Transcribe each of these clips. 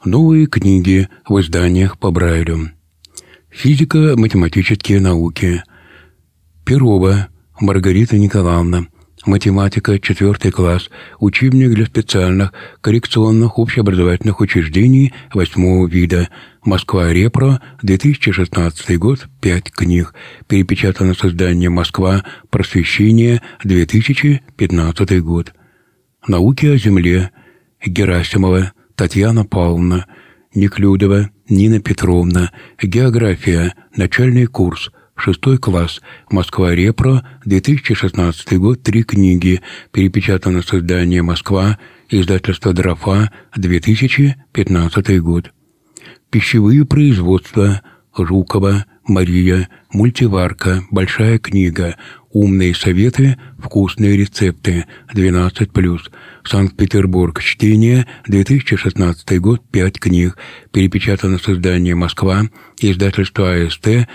Новые книги в изданиях по Брайлю. Физико-математические науки. Перова Маргарита Николаевна. Математика, 4 класс. Учебник для специальных коррекционных общеобразовательных учреждений 8 вида. Москва, Репро, 2016 год, 5 книг. Перепечатано с издания «Москва. Просвещение», 2015 год. Науки о Земле. Герасимова Татьяна Павловна. Неклюдова Нина Петровна. География. Начальный курс. 6 класс. Москва, Репро, 2016 год, 3 книги. Перепечатано с издания «Москва», издательство «Дрофа», 2015 год. Пищевые производства. Жукова Мария. Мультиварка. Большая книга. Умные советы. Вкусные рецепты. 12+. Санкт-Петербург. Чтение. 2016 год. 5 книг. Перепечатано с издания «Москва», издательство АСТ,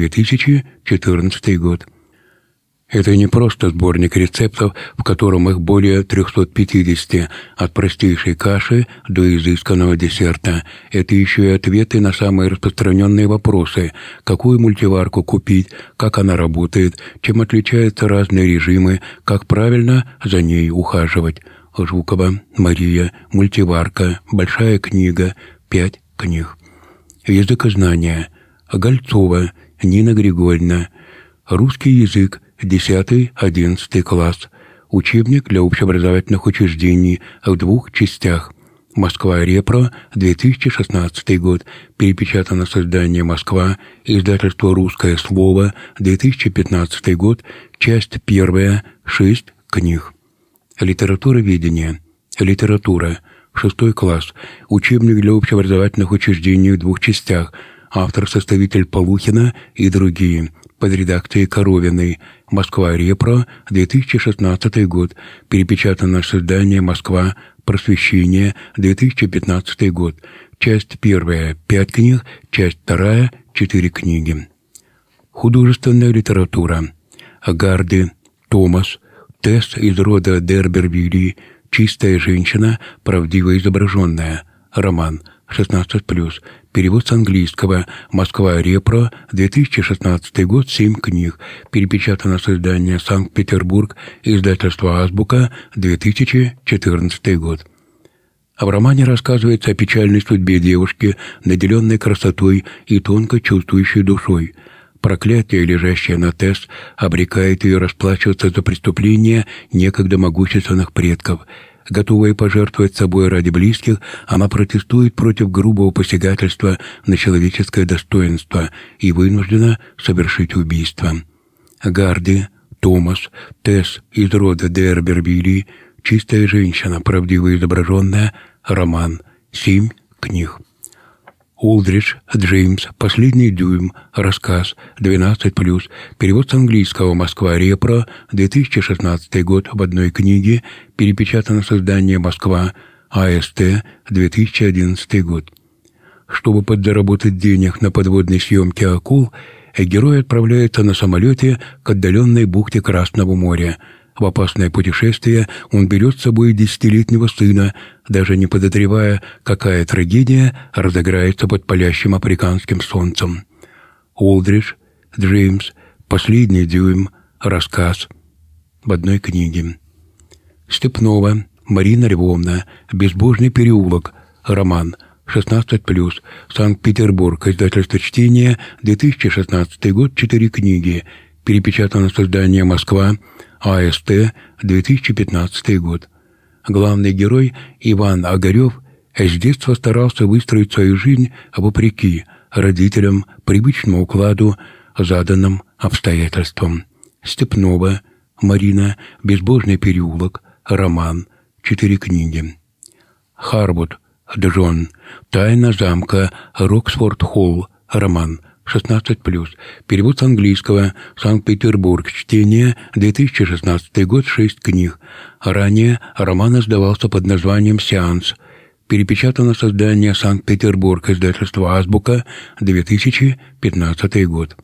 2014 год. Это не просто сборник рецептов, в котором их более 350, от простейшей каши до изысканного десерта. Это еще и ответы на самые распространенные вопросы: какую мультиварку купить, как она работает, чем отличаются разные режимы, как правильно за ней ухаживать. Жукова Мария. Мультиварка. Большая книга. 5 книг. Языкознание. Гольцова Нина Григорьевна. Русский язык. 10-11 класс. Учебник для общеобразовательных учреждений в 2 частях. Москва, Репро, 2016 год. Перепечатано с издания «Москва», издательство «Русское слово», 2015 год. Часть 1, 6 книг. Литературоведение. Литература. 6 класс. Учебник для общеобразовательных учреждений в 2 частях. Автор-составитель Полухина и другие. Под редакцией Коровиной. Москва, Репро, 2016 год. Перепечатано с издания «Москва. Просвещение», 2015 год. Часть 1, 5 книг. Часть 2, 4 книги. Художественная литература. Гарди, Томас. Тесс из рода Д'Ербервилли. Чистая женщина, правдиво изображенная. Роман. 16+. Перевод с английского. Москва, Репро, 2016 год, 7 книг. Перепечатано с издания «Санкт-Петербург», издательство «Азбука», 2014 год. В романе рассказывается о печальной судьбе девушки, наделенной красотой и тонко чувствующей душой. Проклятие, лежащее на Тесс, обрекает ее расплачиваться за преступления некогда могущественных предков. Готовая пожертвовать собой ради близких, она протестует против грубого посягательства на человеческое достоинство и вынуждена совершить убийство. Гарди, Томас. Тесс из рода Д'Ербервилли. Чистая женщина, правдиво изображенная. Роман. 7 книг. Олдридж, Джеймс. Последний дюйм. Рассказ. 12+. Перевод с английского. Москва, Репро, 2016 год, в 1 книге. Перепечатано с издания «Москва», АСТ, 2011 год. Чтобы подзаработать денег на подводной съемке акул, герой отправляется на самолете к отдаленной бухте Красного моря. В опасное путешествие он берет с собой 10-летнего сына, даже не подозревая, какая трагедия разыграется под палящим африканским солнцем. Олдридж, Джеймс. Последний дюйм. Рассказ. В 1 книге. Степнова Марина Львовна. Безбожный переулок. Роман. 16+. Санкт-Петербург. Издательство «Чтение», 2016 год, 4 книги. Перепечатано с издания «Москва», АСТ, 2015 год. Главный герой Иван Огарев с детства старался выстроить свою жизнь вопреки родителям, привычному укладу, заданным обстоятельствам. Степнова Марина. Безбожный переулок. Роман. 4 книги. Харвуд Джон. Тайна замка Роксфорд-Холл. Роман. 16+. Перевод с английского. Санкт-Петербург. Чтение. 2016 год. 6 книг. Ранее роман издавался под названием «Сеанс». Перепечатано с издания «Санкт-Петербург», издательство «Азбука», 2015 год.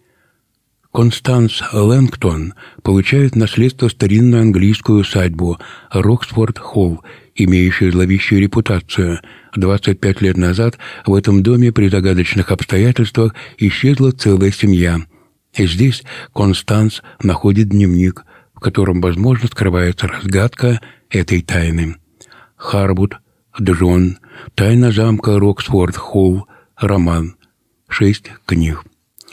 Констанс Лэнгтон получает наследство старинную английскую усадьбу Роксфорд-Холл имеющая зловещую репутацию. 25 лет назад в этом доме при загадочных обстоятельствах исчезла целая семья. И здесь Констанс находит дневник, в котором, возможно, скрывается разгадка этой тайны. Харвуд, Джон, «Тайна замка Роксфорд-Холл», роман. 6 книг.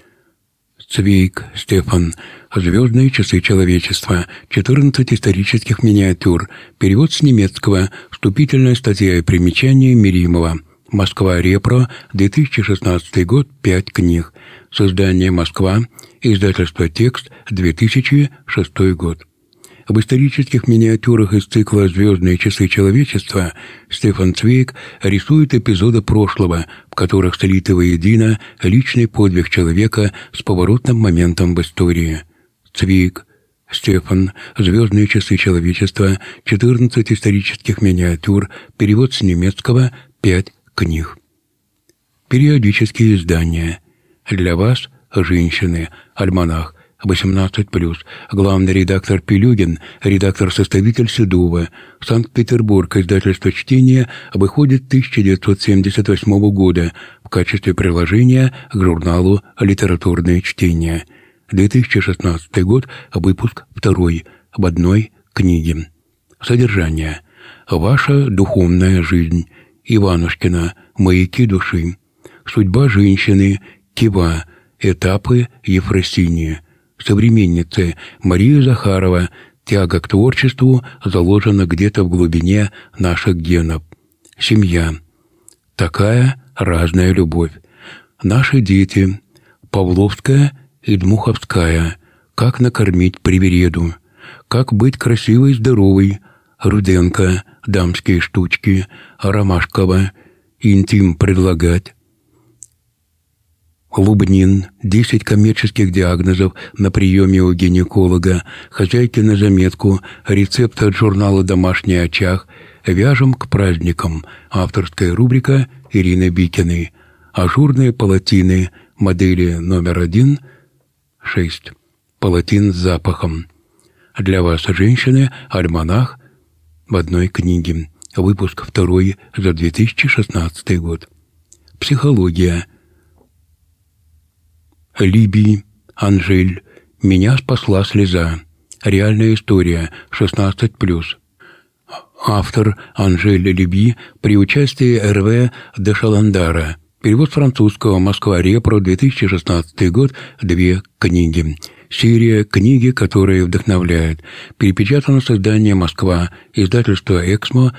Цвейг, Стефан. «Звездные часы человечества». 14 исторических миниатюр. Перевод с немецкого. Вступительная статья и примечание Меримова. Москва, Репро, 2016 год, 5 книг. Создание Москва. Издательство «Текст», 2006 год. В исторических миниатюрах из цикла «Звездные часы человечества» Стефан Цвейг рисует эпизоды прошлого, в которых слиты воедино личный подвиг человека с поворотным моментом в истории. Цвейг, Стефан. «Звездные часы человечества», 14 исторических миниатюр, перевод с немецкого, 5 книг. Периодические издания. Для вас, женщины, альманах, 18+. Главный редактор Пилюгин, редактор-составитель Седова. Санкт-Петербург. Издательство «Чтение», выходит 1978 года в качестве приложения к журналу «Литературное чтение». 2016 год. Выпуск 2. В одной книге. Содержание. Ваша духовная жизнь. Иванушкина. Маяки души. Судьба женщины. Кива. Этапы Ефросинии. Современницы. Мария Захарова. Тяга к творчеству заложена где-то в глубине наших генов. Семья. Такая разная любовь. Наши дети. Павловская и Дмуховская. Как накормить привереду. Как быть красивой и здоровой. Руденко. Дамские штучки. Ромашкова. Интим предлагать. Лубнин. 10 коммерческих диагнозов на приеме у гинеколога. Хозяйки на заметку. Рецепт от журнала «Домашний очаг». Вяжем к праздникам. Авторская рубрика Ирины Бикиной. Ажурные полотины. Модели номер 1. 6. Полотен с запахом. Для вас, женщины, альманах в одной книге. Выпуск 2 за 2016 год. Психология. Либи, Анжель. «Меня спасла слеза». Реальная история. 16+. Автор Анжель Либи при участии Эрве де Шаландара. Перевод с французского. Москва, Репро, 2016 год. 2 книги. Серия «Книги, которые вдохновляют». Перепечатано с издания «Москва». Издательство «Эксмо»,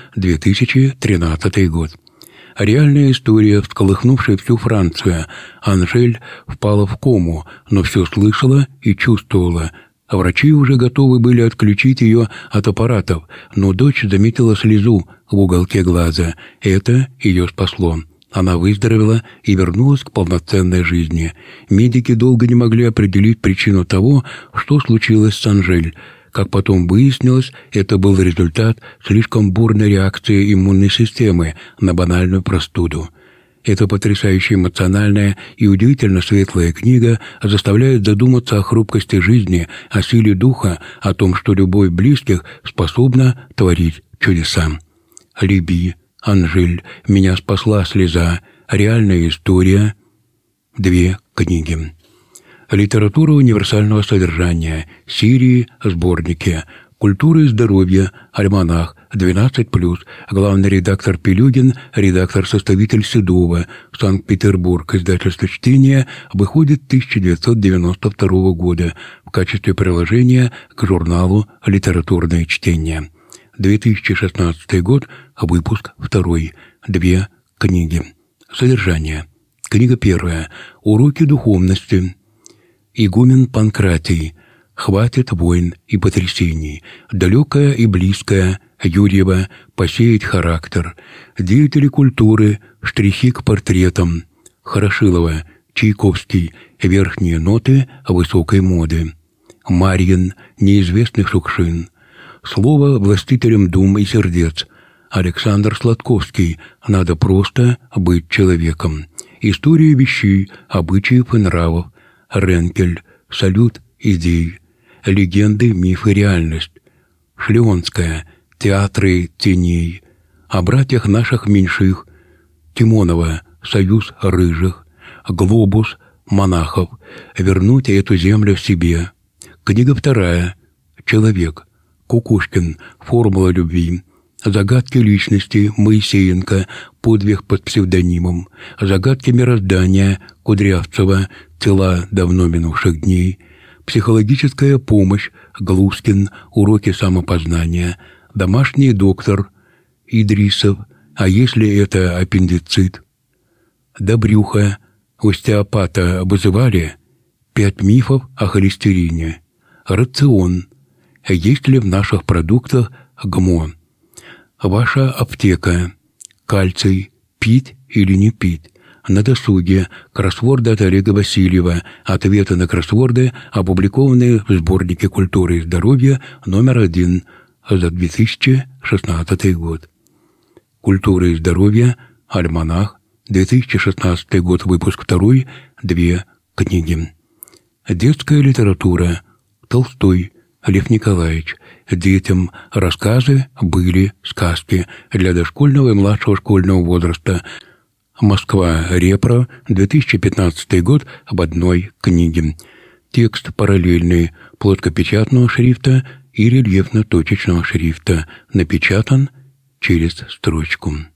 2013 год. Реальная история, всколыхнувшая всю Францию. Анжель впала в кому, но все слышала и чувствовала. Врачи уже готовы были отключить ее от аппаратов, но дочь заметила слезу в уголке глаза. Это ее спасло. Она выздоровела и вернулась к полноценной жизни. Медики долго не могли определить причину того, что случилось с Анжель. Как потом выяснилось, это был результат слишком бурной реакции иммунной системы на банальную простуду. Эта потрясающе эмоциональная и удивительно светлая книга заставляет задуматься о хрупкости жизни, о силе духа, о том, что любовь близких способна творить чудеса. Либи, Анжель, «Меня спасла слеза», реальная история. 2 книги. Литература универсального содержания. Серии, сборники. Культура и здоровье. Альманах. 12+. Главный редактор Пилюгин, редактор-составитель Седова. Санкт-Петербург. Издательство «Чтение». Выходит 1992 года в качестве приложения к журналу «Литературное чтение». 2016 год. Выпуск 2. 2 книги. Содержание. Книга 1. Уроки духовности. Игумен Панкратий. «Хватит войн и потрясений». Далекое и близкое. Юрьева. «Посеять характер». Деятели культуры. Штрихи к портретам. Хорошилова. Чайковский. «Верхние ноты высокой моды». Марьин. «Неизвестный Шукшин». Слово властителям дум и сердец. Александр Сладковский. «Надо просто быть человеком». История вещей, обычаев и нравов. Ренкель. «Салют идей». Легенды, миф и реальность. Шлеонская. «Театры теней». о братьях наших меньших, Тимонова «Союз рыжих», «Глобус» монахов, вернуть эту землю себе. Книга 2. Человек. Кукушкин. Формула любви. Загадки личности. Моисеенко. Подвиг под псевдонимом. Загадки мироздания. Кудрявцева. Тела давно минувших дней. Психологическая помощь. Глускин. Уроки самопознания. Домашний доктор. Идрисов. А если это аппендицит? Добрюха. Остеопата вызывали 5 мифов о холестерине. Рацион. Есть ли в наших продуктах ГМО? Ваша аптека. Кальций. Пить или не пить? На досуге. Кроссворды от Олега Васильева. Ответы на кроссворды, опубликованные в сборнике «Культура и здоровье» номер 1 за 2016 год. «Культура и здоровье», альманах, 2016 год, выпуск 2, 2 книги. Детская литература. Толстой, Лев Николаевич. Детям рассказы, были сказки для дошкольного и младшего школьного возраста. Москва, Репро, 2015 год, об одной книге. Текст параллельный, плоскопечатного шрифта и рельефно-точечного шрифта. Напечатан через строчку.